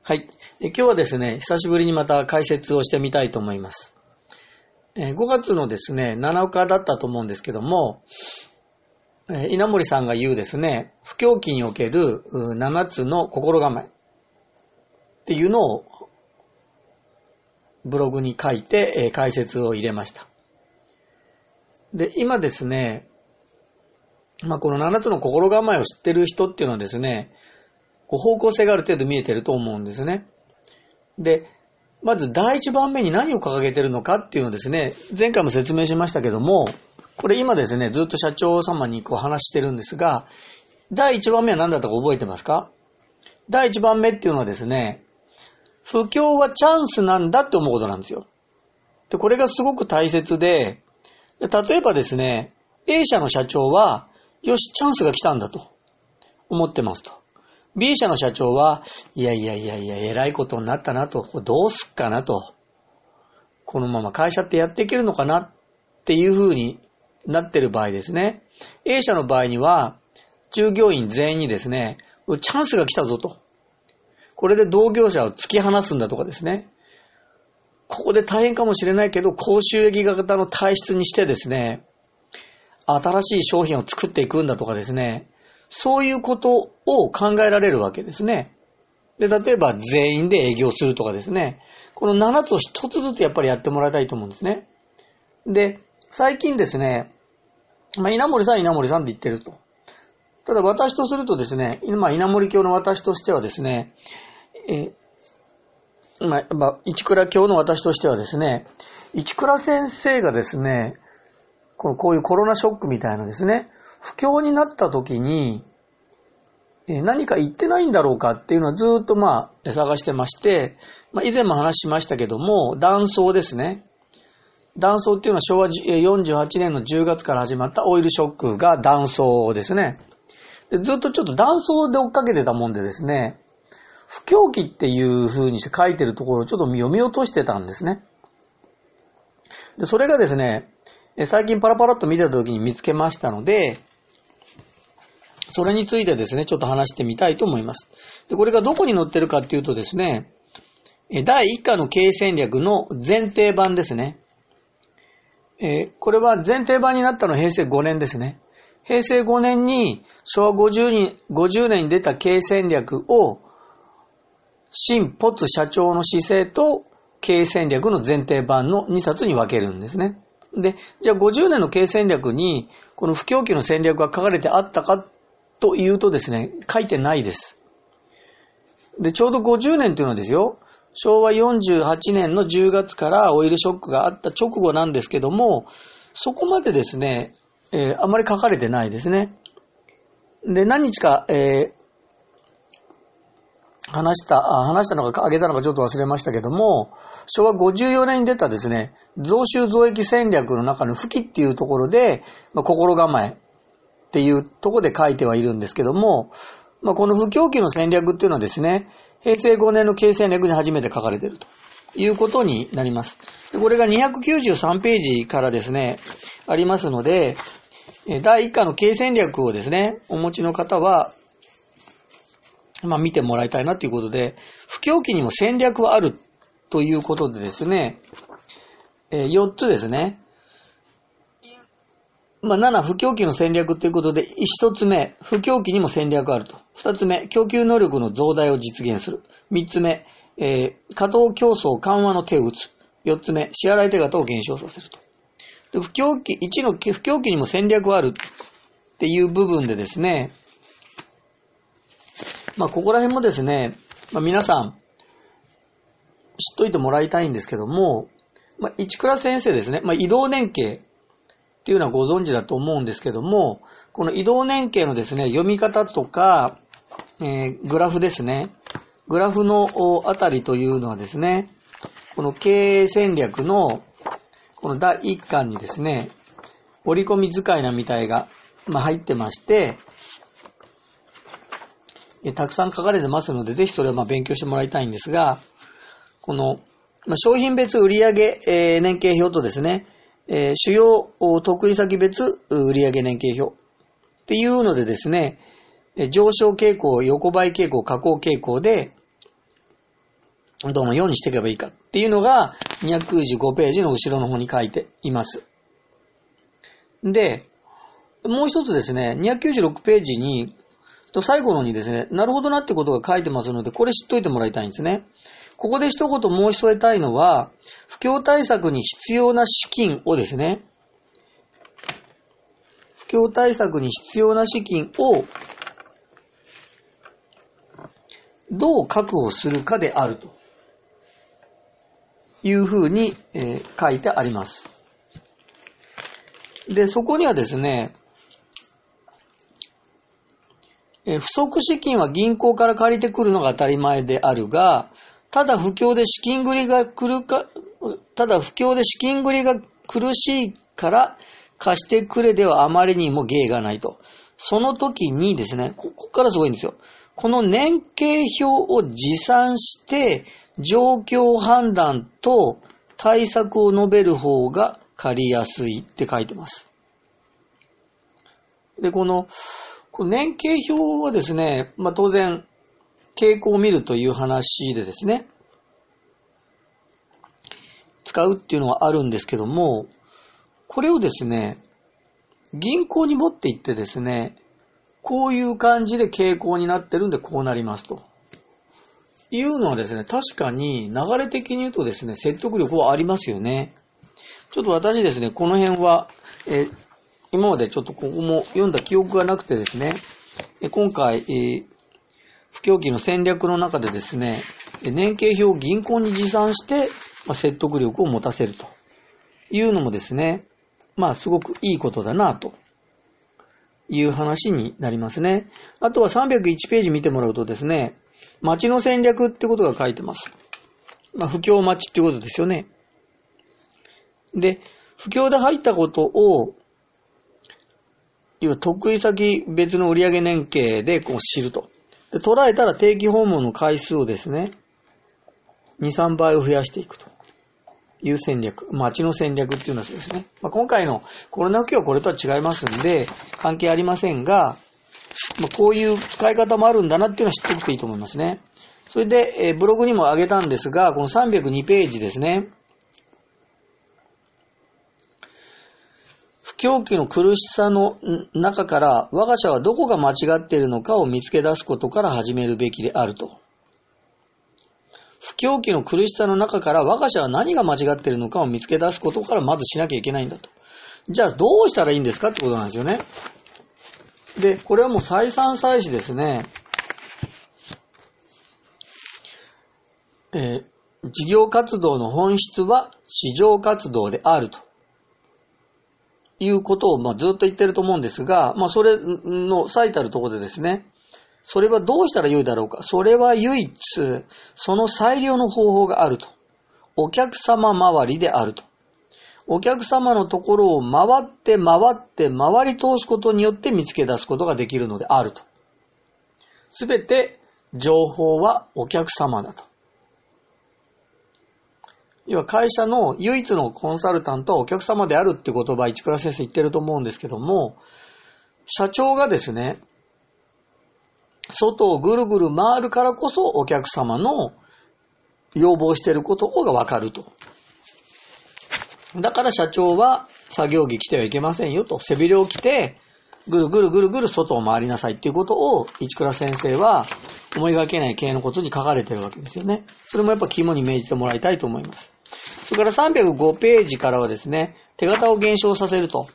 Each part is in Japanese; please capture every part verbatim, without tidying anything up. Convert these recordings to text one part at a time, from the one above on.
はい。今日はですね、久しぶりにまた解説をしてみたいと思います。ごがつのですね、なのかだったと思うんですけども、稲森さんが言うですね、不況期におけるななつの心構えっていうのをブログに書いて解説を入れました。で、今ですね、まあ、このななつの心構えを知ってる人っていうのはですね、方向性がある程度見えてると思うんですね。で、まず第一番目に何を掲げてるのかっていうのをですね、前回も説明しましたけども、これ今ですね、ずっと社長様にこう話してるんですが、第一番目は何だったか覚えてますか？第一番目っていうのはですね、不況はチャンスなんだって思うことなんですよ。で、これがすごく大切で、例えばですね、A 社の社長は、よし、チャンスが来たんだと思ってますと。B 社の社長は、いやいやいやいや、偉いことになったなと、どうすっかなと、このまま会社ってやっていけるのかなっていう風になってる場合ですね。A 社の場合には、従業員全員にですね、チャンスが来たぞと。これで同業者を突き放すんだとかですね。ここで大変かもしれないけど、高収益型の体質にしてですね、新しい商品を作っていくんだとかですね、そういうことを考えられるわけですね。で、例えば全員で営業するとかですね。このななつを一つずつやっぱりやってもらいたいと思うんですね。で、最近ですね、まあ、稲森さんは稲森さんで言ってると。ただ私とするとですね、今稲森教の私としてはですね、えまあ、まあ、市倉教の私としてはですね、市倉先生がですね、このこういうコロナショックみたいなですね、不況になった時に何か言ってないんだろうかっていうのはずっとまあ探してまして、まあ、以前も話しましたけども、断層ですね。断層っていうのはしょうわよんじゅうはちねんのじゅうがつから始まったオイルショックが断層ですね。で、ずっとちょっと断層で追っかけてたもんでですね、不況期っていう風にして書いてるところをちょっと読み落としてたんですね。で、それがですね、最近パラパラっと見てた時に見つけましたので、それについてですね、ちょっと話してみたいと思います。で、これがどこに載ってるかっていうとですね、だいいっかの経営戦略の前提版ですね。えー、これは前提版になったのはへいせいごねんですね。へいせいごねんにしょわごじゅうねんに出た経営戦略を新ポツ社長の姿勢と経営戦略の前提版のにさつに分けるんですね。で、じゃあごじゅうねんの経営戦略にこの不況期の戦略が書かれてあったかというとですね、書いてないです。で、ちょうどごじゅうねんというのはですよ、しょうわよんじゅうはちねんのじゅうがつからオイルショックがあった直後なんですけども、そこまでですね、えー、あまり書かれてないですね。で、何日か、えー、話した、話したのか、あげたのかちょっと忘れましたけども、しょうわごじゅうよねんに出たですね、増収増益戦略の中の不期っていうところで、まあ、心構えっていうところで書いてはいるんですけども、まあ、この不況期の戦略っていうのはですね、へいせいごねんの経営戦略に初めて書かれているということになります。で、これがにひゃくきゅうじゅうさんページからですね、ありますので、だいいっかの経営戦略をですね、お持ちの方は、まあ見てもらいたいなということで、不況期にも戦略はあるということでですね、よっつですね。まあ、なな、不況期の戦略ということで、ひとつめ、不況期にも戦略があると。ふたつめ、供給能力の増大を実現する。みっつめ、えー、過当競争緩和の手を打つ。よっつめ、支払い手形を減少させると。で、不況期、いちの不況期にも戦略があるっていう部分でですね、まあ、ここら辺もですね、まあ、皆さん、知っといてもらいたいんですけども、まあ、市倉先生ですね、まあ、移動年経っていうのはご存知だと思うんですけども、この移動年経のですね、読み方とか、えー、グラフですね。グラフのあたりというのはですね、この経営戦略のこのだいいっかんにですね、折り込み使いなみたいが、まあ、入ってまして、えー、たくさん書かれてますので、ぜひそれをまあ勉強してもらいたいんですが、この、まあ、商品別売上、えー、年経表とですね、えー、主要得意先別売上年経表っていうのでですね、上昇傾向、横ばい傾向、下降傾向で、 どのようにしていけばいいかっていうのがにひゃくきゅうじゅうごページの後ろの方に書いています。で、もう一つですね、にひゃくきゅうじゅうろくページに、最後のにですね、なるほどなってことが書いてますので、これ知っといてもらいたいんですね。ここで一言申し添えたいのは、不況対策に必要な資金をですね、不況対策に必要な資金をどう確保するかであるというふうに、えー、書いてあります。で、そこにはですね、えー、不足資金は銀行から借りてくるのが当たり前であるが、ただ不況で資金繰りが来るか、ただ不況で資金繰りが苦しいから貸してくれではあまりにも芸がないと。その時にですね、ここからすごいんですよ。この年計表を持参して状況判断と対策を述べる方が借りやすいって書いてます。で、この、この年計表はですね、まあ当然傾向を見るという話でですね、使うっていうのはあるんですけども、これをですね、銀行に持って行ってですね、こういう感じで傾向になってるんでこうなりますというのはですね、確かに流れ的に言うとですね、説得力はありますよね。ちょっと私ですね、この辺は、えー、今までちょっとここも読んだ記憶がなくてですね、えー、今回、えー、不況期の戦略の中でですね、年計表を銀行に持参して、まあ、説得力を持たせるというのもですね、まあすごくいいことだなという話になりますね。あとはさんびゃくいちページ見てもらうとですね、町の戦略ってことが書いてます。まあ不況町ってことですよね。で、不況で入ったことを、要は得意先別の売上年計でこう知ると。で捉えたら定期訪問の回数をですね、に、さんばいを増やしていくという戦略。町の戦略っていうのはそうですね。まあ、今回のコロナ不況はこれとは違いますんで、関係ありませんが、まあ、こういう使い方もあるんだなっていうのは知っておくといいと思いますね。それで、えー、ブログにも上げたんですが、このさんびゃくにページですね。不況期の苦しさの中から、我が社はどこが間違っているのかを見つけ出すことから始めるべきであると。不況期の苦しさの中から我が社は何が間違っているのかを見つけ出すことからまずしなきゃいけないんだと。じゃあどうしたらいいんですかってことなんですよね。で、これはもう再三再四ですね、えー、事業活動の本質は市場活動であるということをまあずっと言ってると思うんですが、まあそれの最たるところでですね、それはどうしたらよいだろうか。それは唯一、その最良の方法があると。お客様周りであると。お客様のところを回って回って回り通すことによって見つけ出すことができるのであると。すべて情報はお客様だと。要は会社の唯一のコンサルタントはお客様であるって言葉、市倉先生言ってると思うんですけども、社長がですね、外をぐるぐる回るからこそお客様の要望していることがわかると。だから社長は作業着着てはいけませんよと。背びれを着てぐるぐるぐるぐる外を回りなさいっていうことを市倉先生は思いがけない系のことに書かれてるわけですよね。それもやっぱ肝に銘じてもらいたいと思います。それからさんびゃくごページからはですね、手形を減少させると。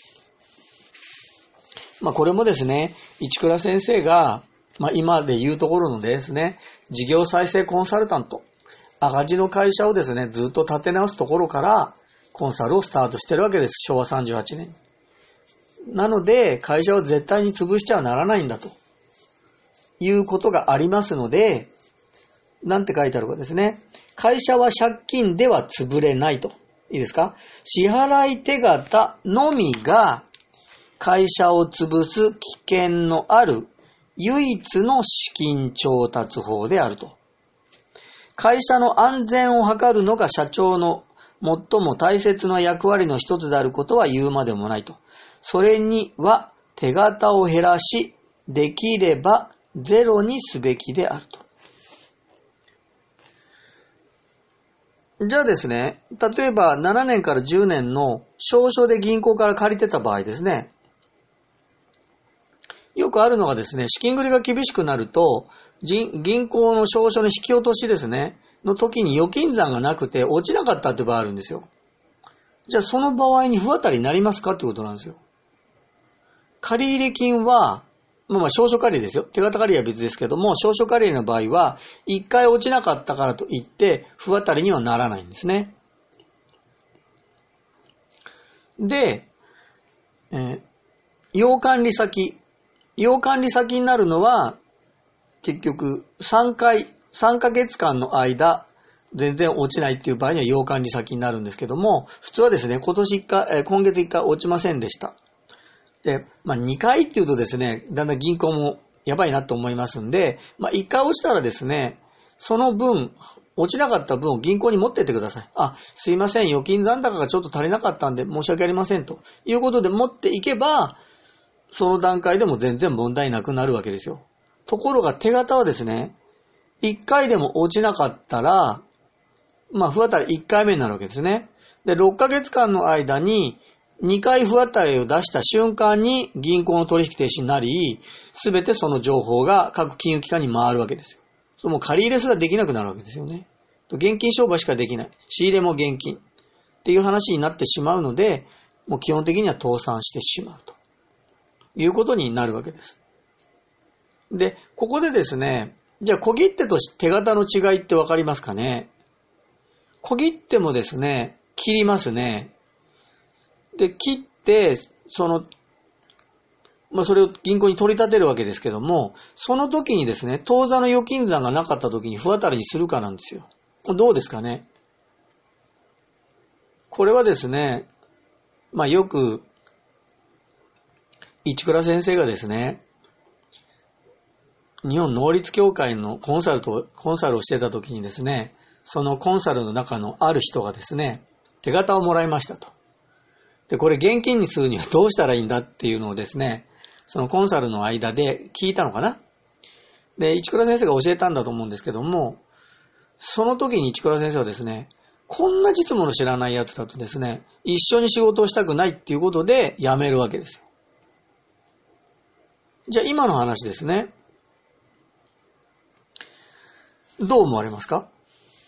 まあこれもですね、市倉先生がまあ今で言うところのですね、事業再生コンサルタント、赤字の会社をですね、ずっと立て直すところからコンサルをスタートしてるわけです。しょうわさんじゅうはちねんに。なので、会社を絶対に潰してはならないんだということがありますので、なんて書いてあるかですね。会社は借金では潰れないと。いいですか？支払い手形のみが会社を潰す危険のある唯一の資金調達法であると。会社の安全を図るのが社長の最も大切な役割の一つであることは言うまでもないと。それには手形を減らし、できればゼロにすべきであると。 じゃあですね、例えばななねんからじゅうねんの証書で銀行から借りてた場合ですね、よくあるのがですね、資金繰りが厳しくなると、銀行の証書の引き落としですね、の時に預金残がなくて落ちなかったって場合あるんですよ。じゃあその場合に不当たりになりますかってことなんですよ。借入金は、まあまあ証書借りですよ。手形借りは別ですけども、証書借りの場合は、一回落ちなかったからといって、不当たりにはならないんですね。で、えー、要管理先。要管理先になるのは、結局、さんかい、さんかげつかんの間、全然落ちないっていう場合には要管理先になるんですけども、普通はですね、今年いっかい、今月いっかい落ちませんでした。で、まあにかいっていうとですね、だんだん銀行もやばいなと思いますんで、まあいっかい落ちたらですね、その分、落ちなかった分を銀行に持ってってください。あ、すいません、預金残高がちょっと足りなかったんで申し訳ありませんということで持っていけば、その段階でも全然問題なくなるわけですよ。ところが手形はですね、いっかいでも落ちなかったら、まあ不当たりいっかいめになるわけですね。で、ろっかげつかんの間ににかい不当たりを出した瞬間に銀行の取引停止になり、すべてその情報が各金融機関に回るわけですよ。もう借り入れすらできなくなるわけですよね。現金商売しかできない。仕入れも現金っていう話になってしまうので、もう基本的には倒産してしまうということになるわけです。で、ここでですね、じゃあ小切手と手形の違いってわかりますかね？小切手もですね、切りますね。で、切って、その、まあ、それを銀行に取り立てるわけですけども、その時にですね、当座の預金残がなかった時に不当たりにするかなんですよ。どうですかね？これはですね、まあ、よく、市倉先生がですね、日本能率協会のコンサルと、コンサルをしてた時にですね、そのコンサルの中のある人がですね、手形をもらいましたと。で、これ現金にするにはどうしたらいいんだっていうのをですね、そのコンサルの間で聞いたのかな。で、市倉先生が教えたんだと思うんですけども、その時に市倉先生はですね、こんな実務の知らないやつだとですね、一緒に仕事をしたくないっていうことで辞めるわけですよ。じゃあ今の話ですね。どう思われますか？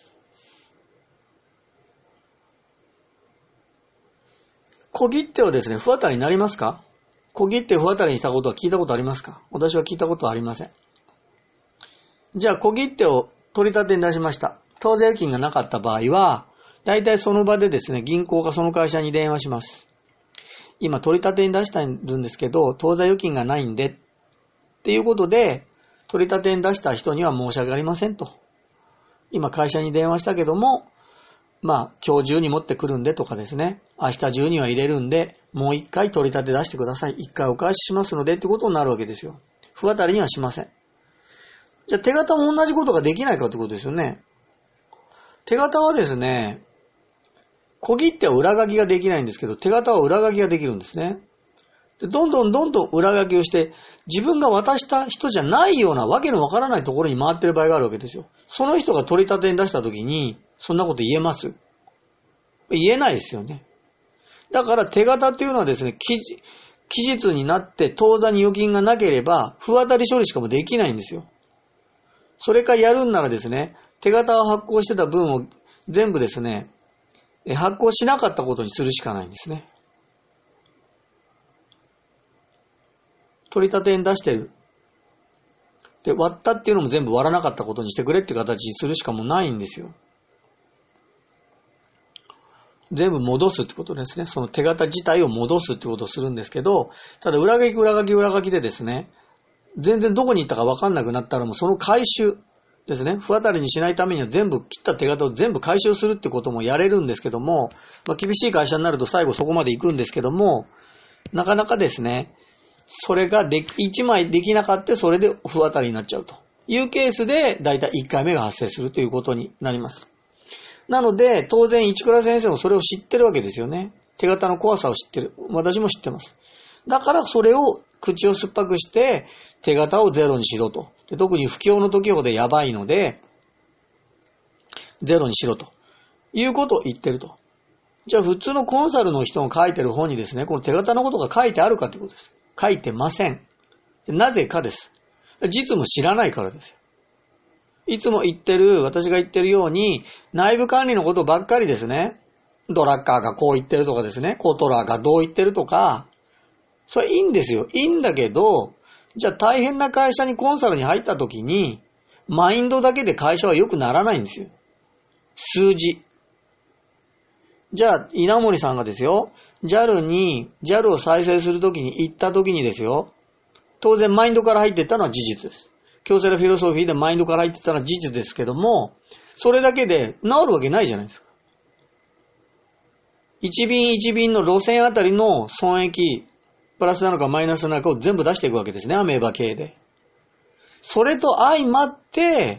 小切手はですね、不当たりになりますか？小切手を不当たりにしたことは聞いたことありますか？私は聞いたことはありません。じゃあ小切手を取り立てに出しました。当座預金がなかった場合は、だいたいその場でですね、銀行がその会社に電話します。今取り立てに出してるんですけど、当座預金がないんで、っていうことで、取り立てに出した人には申し訳ありませんと。今会社に電話したけども、まあ今日中に持ってくるんでとかですね、明日中には入れるんで、もう一回取り立て出してください。一回お返ししますのでってことになるわけですよ。不当たりにはしません。じゃあ手形も同じことができないかってことですよね。手形はですね、小切手は裏書きができないんですけど、手形は裏書きができるんですね。でどんどんどんどん裏書きをして、自分が渡した人じゃないようなわけのわからないところに回ってる場合があるわけですよ。その人が取り立てに出したときに、そんなこと言えます？言えないですよね。だから手形っていうのはですね、期日になって当座に預金がなければ、不当たり処理しかもできないんですよ。それからやるんならですね、手形を発行してた分を全部ですね、発行しなかったことにするしかないんですね。取り立てに出してる。で、割ったっていうのも全部割らなかったことにしてくれっていう形にするしかもないんですよ。全部戻すってことですね。その手形自体を戻すってことをするんですけど、ただ裏書き裏書き裏書きでですね、全然どこに行ったか分かんなくなったらもうその回収ですね。不当たりにしないためには全部切った手形を全部回収するってこともやれるんですけども、まあ、厳しい会社になると最後そこまで行くんですけども、なかなかですね、それがでいちまいできなかったそれで不当たりになっちゃうというケースでだいたいいっかいめが発生するということになります。なので当然市倉先生もそれを知ってるわけですよね。手形の怖さを知ってる。私も知ってます。だからそれを口を酸っぱくして手形をゼロにしろと。で特に不況の時ほどやばいのでゼロにしろということを言ってると。じゃあ普通のコンサルの人の書いてる本にですね、この手形のことが書いてあるかということです。書いてません。なぜかです。実務知らないからですよ。いつも言ってる、私が言ってるように、内部管理のことばっかりですね。ドラッカーがこう言ってるとかですね、コトラーがどう言ってるとか、それいいんですよ。いいんだけど、じゃあ大変な会社にコンサルに入った時に、マインドだけで会社は良くならないんですよ。数字。じゃあ、稲森さんがですよ、ジャル に、ジャル を再生するときに行ったときにですよ、当然マインドから入っていったのは事実です。京セラフィロソフィーでマインドから入っていったのは事実ですけども、それだけで治るわけないじゃないですか。一便一便の路線あたりの損益、プラスなのかマイナスなのかを全部出していくわけですね、アメーバ系で。それと相まって、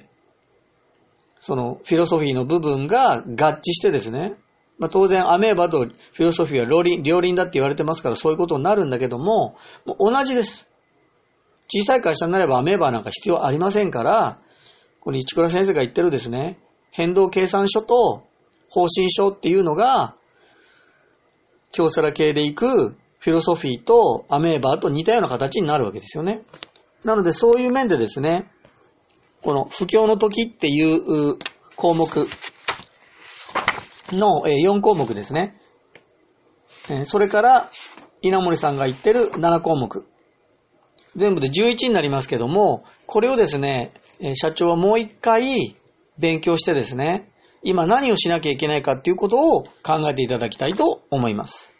そのフィロソフィーの部分が合致してですね、まあ、当然アメーバとフィロソフィーは両輪、両輪だって言われてますからそういうことになるんだけども、もう同じです。小さい会社になればアメーバなんか必要ありませんから、これ市倉先生が言ってるですね、変動計算書と方針書っていうのが、京セラ系で行くフィロソフィーとアメーバと似たような形になるわけですよね。なのでそういう面でですね、この不況の時っていう項目のよん項目ですね。それから稲森さんが言ってるなな項目。全部でじゅういちになりますけども、これをですね、社長はもう一回勉強してですね、今何をしなきゃいけないかっていうことを考えていただきたいと思います。